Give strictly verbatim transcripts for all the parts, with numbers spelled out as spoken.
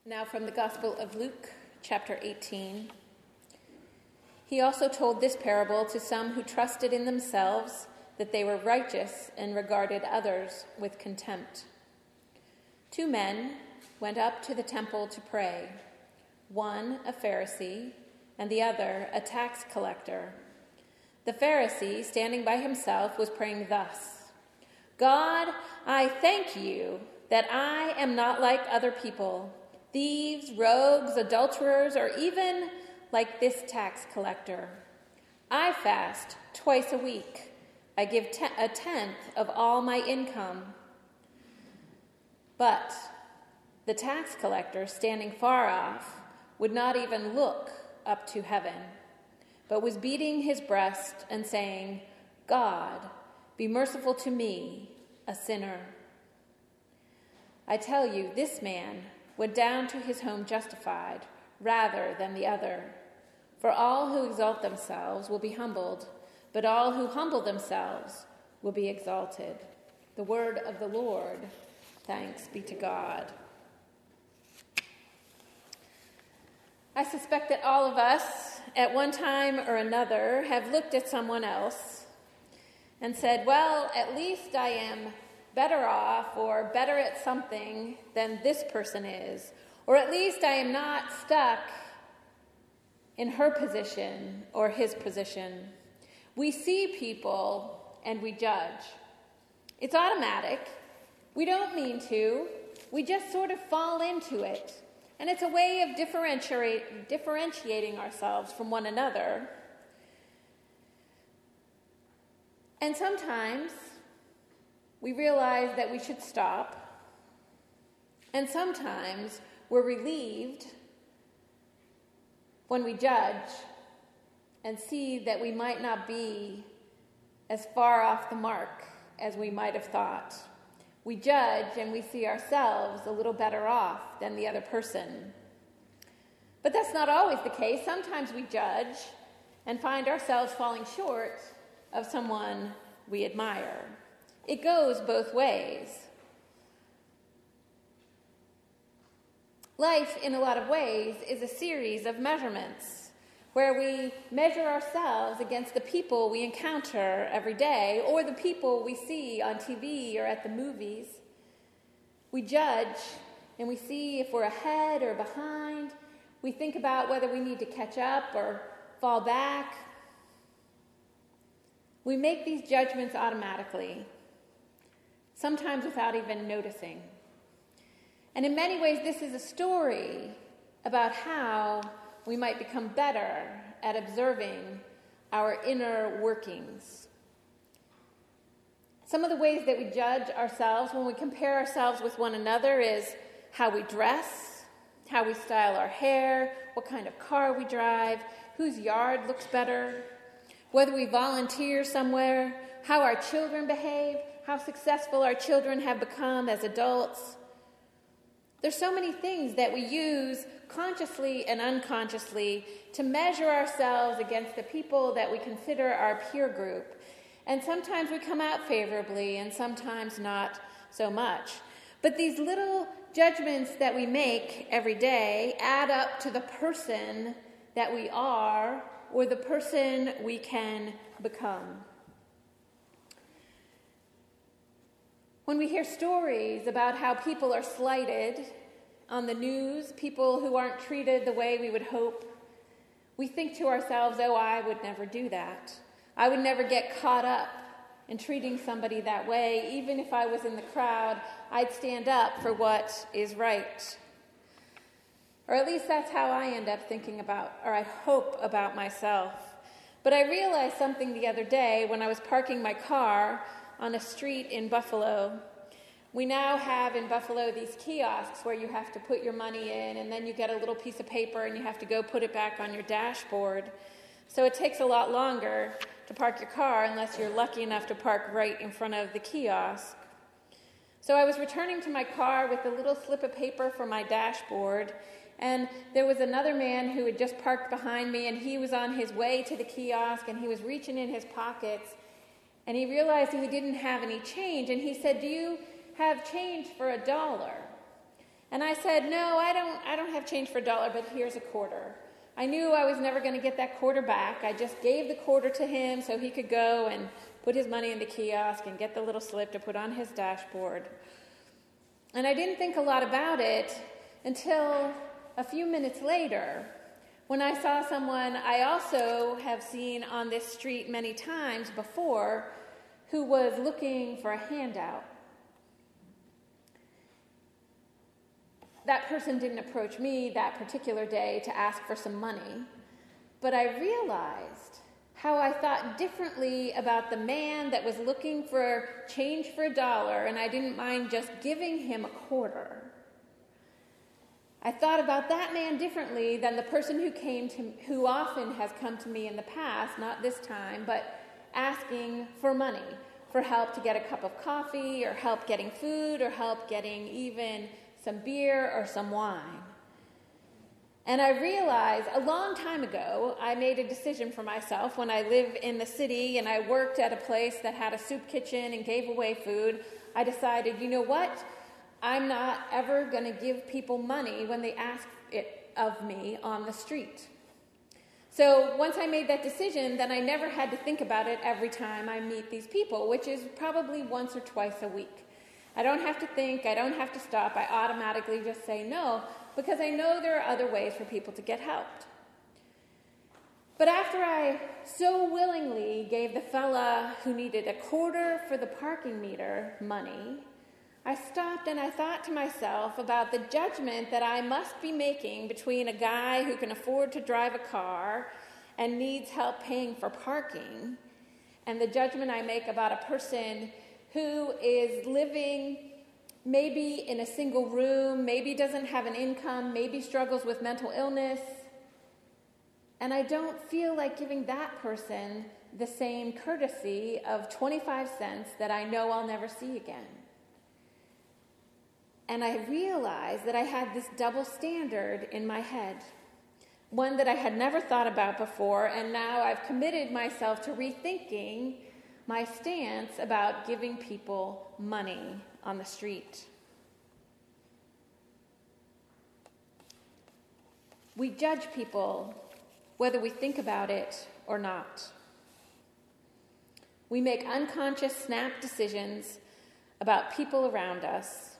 Now from the Gospel of Luke, chapter eighteen. He also told this parable to some who trusted in themselves that they were righteous and regarded others with contempt. Two men went up to the temple to pray, one a Pharisee and the other a tax collector. The Pharisee, standing by himself, was praying thus: God, I thank you that I am not like other people, thieves, rogues, adulterers, or even like this tax collector. I fast twice a week. I give te- a tenth of all my income. But the tax collector, standing far off, would not even look up to heaven, but was beating his breast and saying, God, be merciful to me, a sinner. I tell you, this man went down to his home justified rather than the other. For all who exalt themselves will be humbled, but all who humble themselves will be exalted. The word of the Lord. Thanks be to God. I suspect that all of us, at one time or another, have looked at someone else and said, well, at least I am better off or better at something than this person is, or at least I am not stuck in her position or his position. We see people and we judge. It's automatic. We don't mean to. We just sort of fall into it. And it's a way of differentiate, differentiating ourselves from one another. And sometimes we realize that we should stop. And sometimes we're relieved when we judge and see that we might not be as far off the mark as we might have thought. We judge and we see ourselves a little better off than the other person. But that's not always the case. Sometimes we judge and find ourselves falling short of someone we admire. It goes both ways. Life, in a lot of ways, is a series of measurements where we measure ourselves against the people we encounter every day or the people we see on T V or at the movies. We judge and we see if we're ahead or behind. We think about whether we need to catch up or fall back. We make these judgments automatically, sometimes without even noticing. And in many ways, this is a story about how we might become better at observing our inner workings. Some of the ways that we judge ourselves when we compare ourselves with one another is how we dress, how we style our hair, what kind of car we drive, whose yard looks better, whether we volunteer somewhere, how our children behave, how successful our children have become as adults. There's so many things that we use consciously and unconsciously to measure ourselves against the people that we consider our peer group. And sometimes we come out favorably and sometimes not so much. But these little judgments that we make every day add up to the person that we are or the person we can become. When we hear stories about how people are slighted on the news, people who aren't treated the way we would hope, we think to ourselves, oh, I would never do that. I would never get caught up in treating somebody that way. Even if I was in the crowd, I'd stand up for what is right. Or at least that's how I end up thinking about, or I hope about myself. But I realized something the other day when I was parking my car on a street in Buffalo. We now have in Buffalo these kiosks where you have to put your money in and then you get a little piece of paper and you have to go put it back on your dashboard. So it takes a lot longer to park your car unless you're lucky enough to park right in front of the kiosk. So I was returning to my car with a little slip of paper for my dashboard, and there was another man who had just parked behind me, and he was on his way to the kiosk and he was reaching in his pockets. And he realized he didn't have any change, and he said, do you have change for a dollar? And I said, no, I don't, I don't have change for a dollar, but here's a quarter. I knew I was never going to get that quarter back. I just gave the quarter to him so he could go and put his money in the kiosk and get the little slip to put on his dashboard. And I didn't think a lot about it until a few minutes later, when I saw someone I also have seen on this street many times before who was looking for a handout. That person didn't approach me that particular day to ask for some money, but I realized how I thought differently about the man that was looking for change for a dollar, and I didn't mind just giving him a quarter. I thought about that man differently than the person who came to, who often has come to me in the past, not this time, but asking for money, for help to get a cup of coffee, or help getting food, or help getting even some beer or some wine. And I realized a long time ago, I made a decision for myself when I lived in the city and I worked at a place that had a soup kitchen and gave away food. I decided, you know what? I'm not ever going to give people money when they ask it of me on the street. So once I made that decision, then I never had to think about it every time I meet these people, which is probably once or twice a week. I don't have to think, I don't have to stop, I automatically just say no, because I know there are other ways for people to get helped. But after I so willingly gave the fella who needed a quarter for the parking meter money, I stopped and I thought to myself about the judgment that I must be making between a guy who can afford to drive a car and needs help paying for parking, and the judgment I make about a person who is living maybe in a single room, maybe doesn't have an income, maybe struggles with mental illness. And I don't feel like giving that person the same courtesy of twenty-five cents that I know I'll never see again. And I realized that I had this double standard in my head, one that I had never thought about before, and now I've committed myself to rethinking my stance about giving people money on the street. We judge people whether we think about it or not. We make unconscious snap decisions about people around us.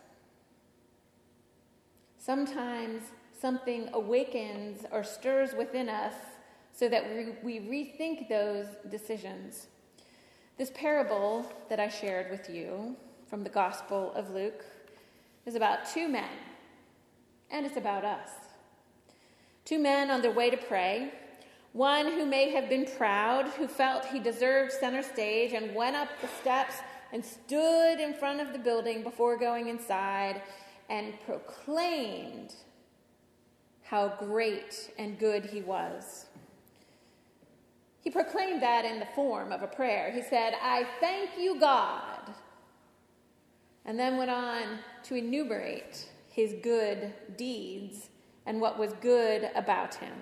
Sometimes something awakens or stirs within us so that we, we rethink those decisions. This parable that I shared with you from the Gospel of Luke is about two men, and it's about us. Two men on their way to pray, one who may have been proud, who felt he deserved center stage and went up the steps and stood in front of the building before going inside and proclaimed how great and good he was. He proclaimed that in the form of a prayer. He said, "I thank you, God," and then went on to enumerate his good deeds and what was good about him.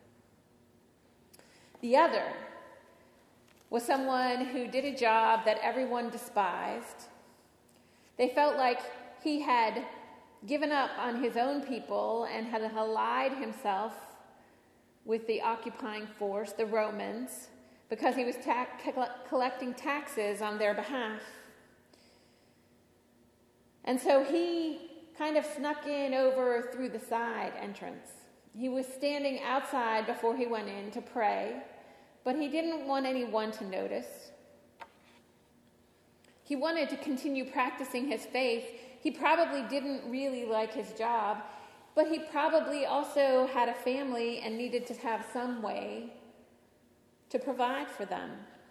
The other was someone who did a job that everyone despised. They felt like he had given up on his own people and had allied himself with the occupying force, the Romans, because he was ta- collecting taxes on their behalf. And so he kind of snuck in over through the side entrance. He was standing outside before he went in to pray, but he didn't want anyone to notice. He wanted to continue practicing his faith. He probably didn't really like his job, but he probably also had a family and needed to have some way to provide for them.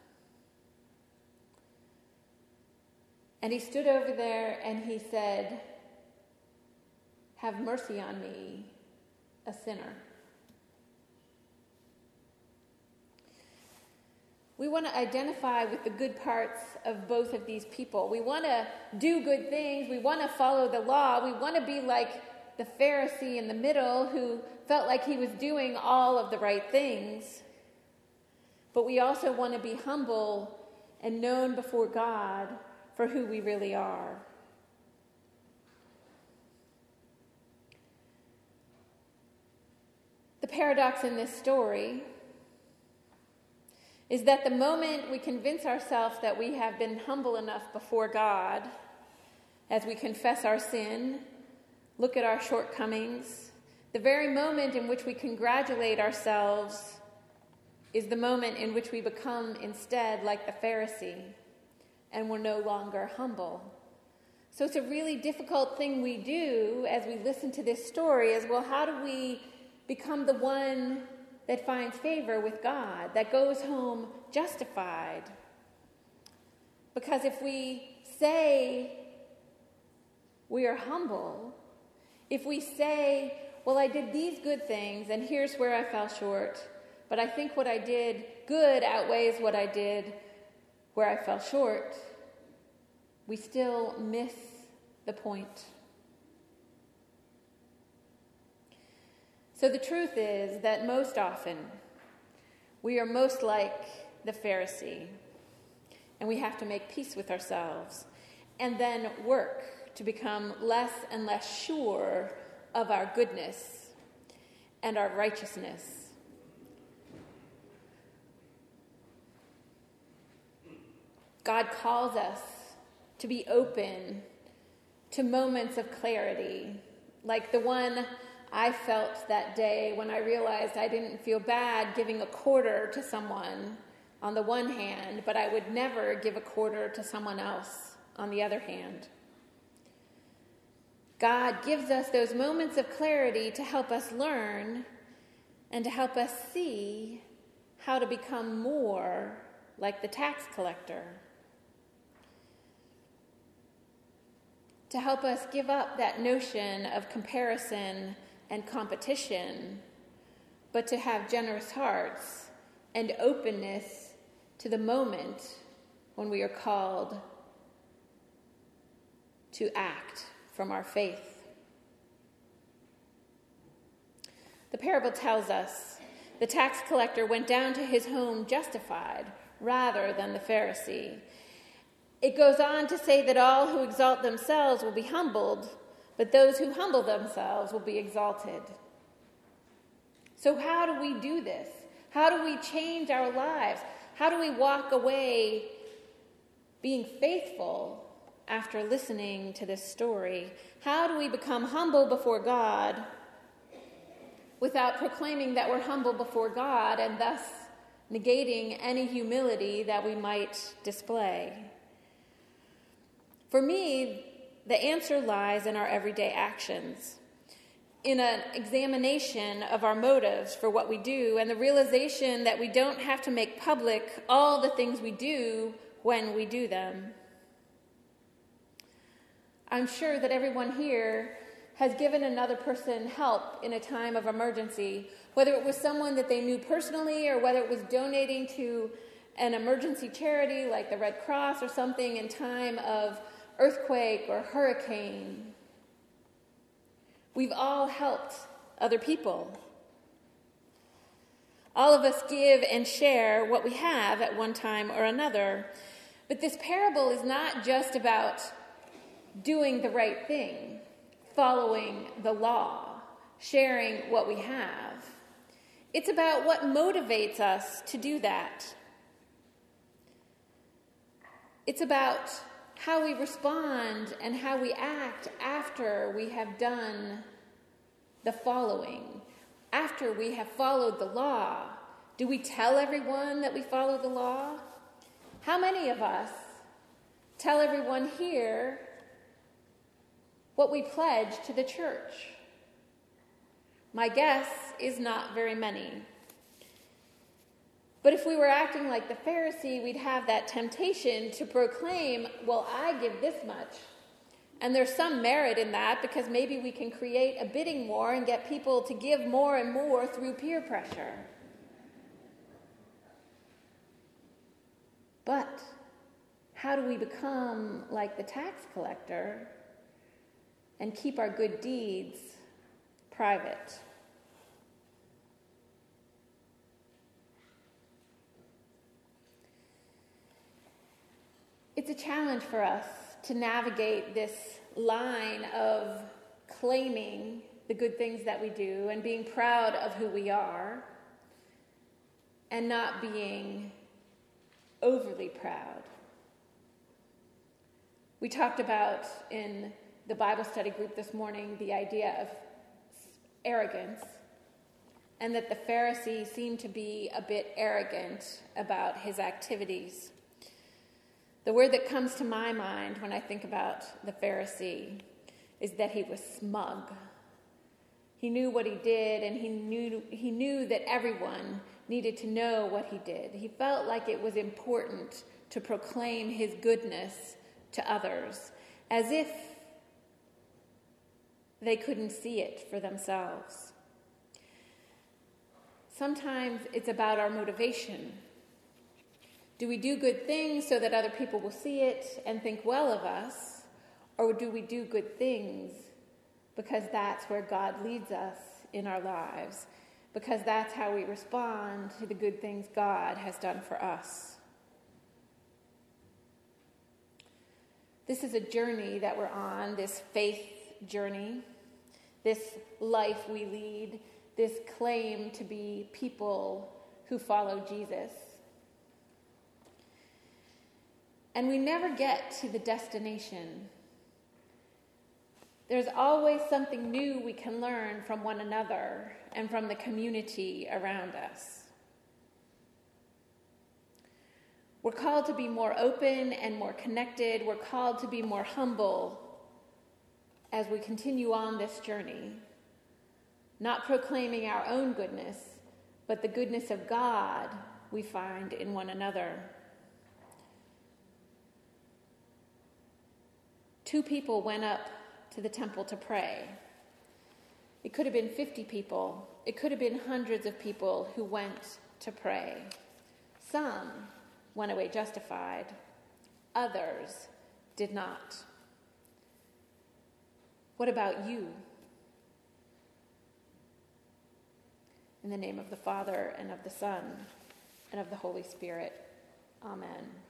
And he stood over there and he said, "Have mercy on me, a sinner." We want to identify with the good parts of both of these people. We want to do good things. We want to follow the law. We want to be like the Pharisee in the middle who felt like he was doing all of the right things. But we also want to be humble and known before God for who we really are. paradox in this story is that the moment we convince ourselves that we have been humble enough before God, as we confess our sin, look at our shortcomings, the very moment in which we congratulate ourselves is the moment in which we become instead like the Pharisee and we're no longer humble. So it's a really difficult thing we do as we listen to this story is, well, how do we become the one that finds favor with God, that goes home justified? Because if we say we are humble, if we say, well, I did these good things and here's where I fell short, but I think what I did good outweighs what I did where I fell short, we still miss the point. So the truth is that most often we are most like the Pharisee, and we have to make peace with ourselves and then work to become less and less sure of our goodness and our righteousness. God calls us to be open to moments of clarity, like the one I felt that day when I realized I didn't feel bad giving a quarter to someone on the one hand, but I would never give a quarter to someone else on the other hand. God gives us those moments of clarity to help us learn and to help us see how to become more like the tax collector. To help us give up that notion of comparison and competition, but to have generous hearts and openness to the moment when we are called to act from our faith. The parable tells us the tax collector went down to his home justified rather than the Pharisee. It goes on to say that all who exalt themselves will be humbled, but those who humble themselves will be exalted. So how do we do this? How do we change our lives? How do we walk away being faithful after listening to this story? How do we become humble before God without proclaiming that we're humble before God and thus negating any humility that we might display? For me, the answer lies in our everyday actions, in an examination of our motives for what we do, and the realization that we don't have to make public all the things we do when we do them. I'm sure that everyone here has given another person help in a time of emergency, whether it was someone that they knew personally or whether it was donating to an emergency charity like the Red Cross or something in time of earthquake or hurricane. We've all helped other people. All of us give and share what we have at one time or another. But this parable is not just about doing the right thing, following the law, sharing what we have. It's about what motivates us to do that. It's about how we respond and how we act after we have done the following, after we have followed the law. Do we tell everyone that we follow the law? How many of us tell everyone here what we pledge to the church? My guess is not very many. But if we were acting like the Pharisee, we'd have that temptation to proclaim, well, I give this much. And there's some merit in that because maybe we can create a bidding war and get people to give more and more through peer pressure. But how do we become like the tax collector and keep our good deeds private? It's a challenge for us to navigate this line of claiming the good things that we do and being proud of who we are and not being overly proud. We talked about in the Bible study group this morning the idea of arrogance, and that the Pharisee seemed to be a bit arrogant about his activities. The word that comes to my mind when I think about the Pharisee is that he was smug. He knew what he did, and he knew he knew that everyone needed to know what he did. He felt like it was important to proclaim his goodness to others, as if they couldn't see it for themselves. Sometimes it's about our motivation. Do we do good things so that other people will see it and think well of us? Or do we do good things because that's where God leads us in our lives? Because that's how we respond to the good things God has done for us. This is a journey that we're on, this faith journey, this life we lead, this claim to be people who follow Jesus. And we never get to the destination. There's always something new we can learn from one another and from the community around us. We're called to be more open and more connected. We're called to be more humble as we continue on this journey, not proclaiming our own goodness, but the goodness of God we find in one another. Two people went up to the temple to pray. It could have been fifty people. It could have been hundreds of people who went to pray. Some went away justified. Others did not. What about you? In the name of the Father, and of the Son, and of the Holy Spirit. Amen.